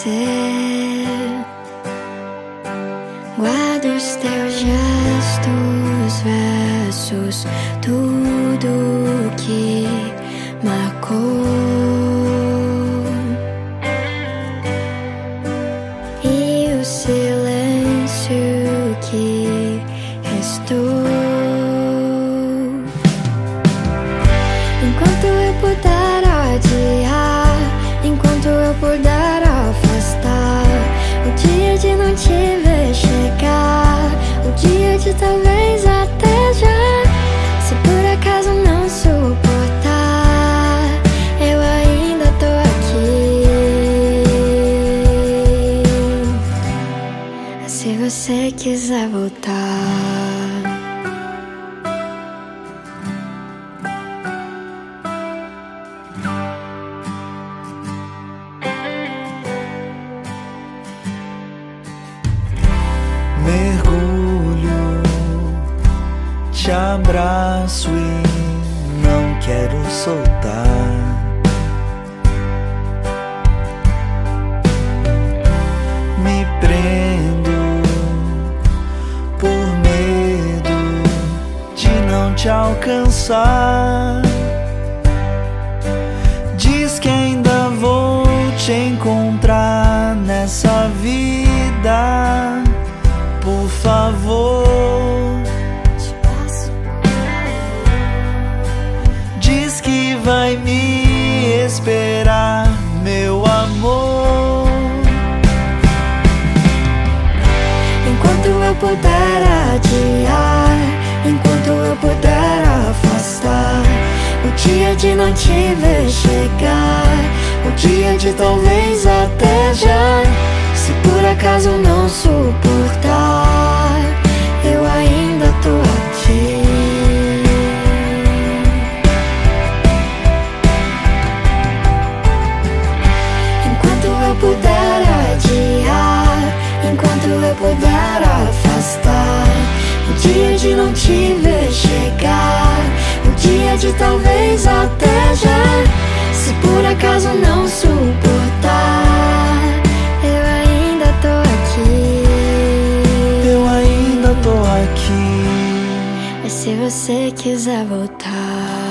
você. Guardo os teus gestos, versos, tudo que marcou. E o silêncio que restou. Enquanto eu puder adiar, enquanto eu puder afastar o dia de não te ver chegar, o dia de talvez até já. Se por acaso não suportar, eu ainda tô aqui. Se você quiser voltar. Mergulho, te abraço e não quero soltar. Me prendo por medo de não te alcançar. Diz que ainda vou te encontrar nessa vida. Por favor, diz que vai me esperar, meu amor. Enquanto eu puder adiar, enquanto eu puder afastar o dia de não te ver chegar, o dia de talvez até já. Se por acaso não suportar, eu ainda tô aqui. Enquanto eu puder adiar, enquanto eu puder afastar o dia de não te ver chegar, o dia de talvez até já. Se por acaso não suportar, eu ainda tô aqui. Eu ainda tô aqui. Mas se você quiser voltar.